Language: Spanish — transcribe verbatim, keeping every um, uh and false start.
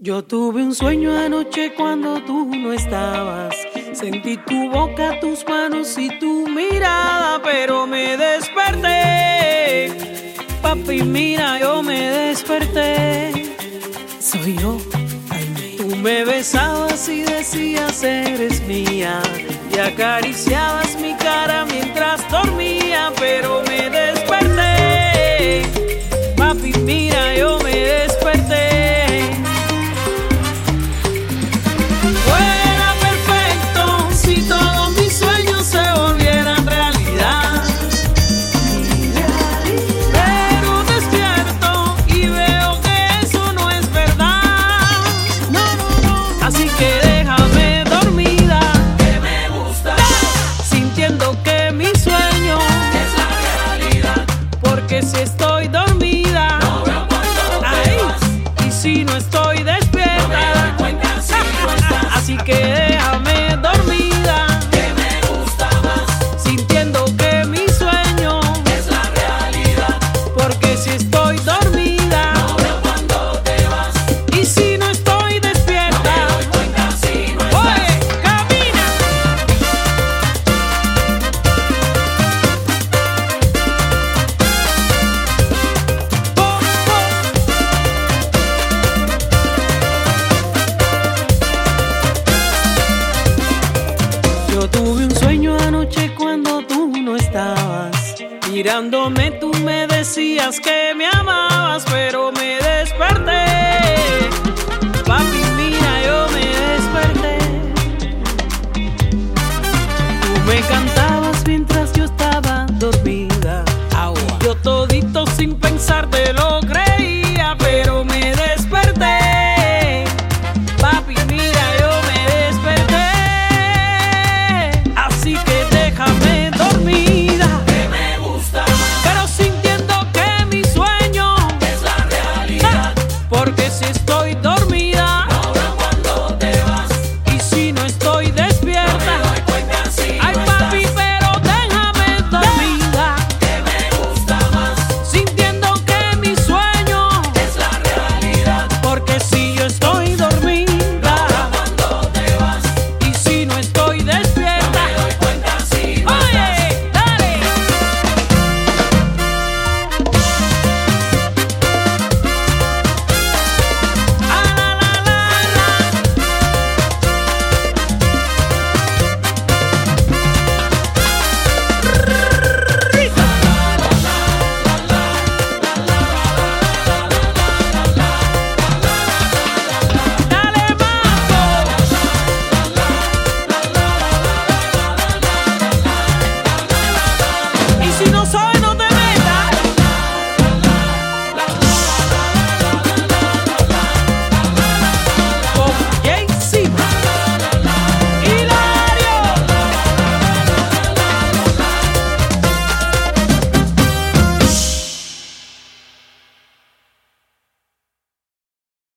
Yo tuve un sueño anoche cuando tú no estabas. Sentí tu boca, tus manos y tu mirada, pero me desperté. Papi, mira, yo me desperté. Soy yo. Ay, tú me besabas y decías eres mía, y acariciabas mi cara mientras dormía, pero me desperté. Papi, mira, yo me desperté. Fuera perfecto si todos mis sueños se volvieran realidad, pero despierto y veo que eso no es verdad. No, no, no. Así que déjame dormida, que me gusta, sintiendo que mi sueño es la realidad. porque si estoy dormida, No veo cuando te ay, vas, y si no estoy no me despierta, doy cuenta si no estás. así que déjame dormida, Que me gusta más, sintiendo que mi sueño, es la realidad. porque si estoy dormida, No veo cuando te vas, y si no estoy no despierta, me doy cuenta si no estás. oye, camina. Po, po. Yo tuve un sueño anoche cuando tú no estabas. Mirándome tú me decías que me amabas, pero me desperté. Papi, mira, yo me desperté. Tú me cantabas mientras yo estaba dormida. Agua. Yo todito sin pensar te lo creía, pero me desperté. Papi, mira, yo me desperté. Así que déjame dormida, Que me gusta más, pero sintiendo que mi sueño, es la realidad. porque si estoy dormida, No veo cuando te vas, y si no estoy no me despierta, doy cuenta si ay no papi, estás. pero déjame dormida, Que me gusta más, sintiendo que mi sueño, es la realidad. porque si yo estoy dormida, Cuando te vas, y si no estoy no despierta, me doy cuenta si no estás. oye, dale. Ah, la, la, la, la. Dale, mambo. Y si no soy, no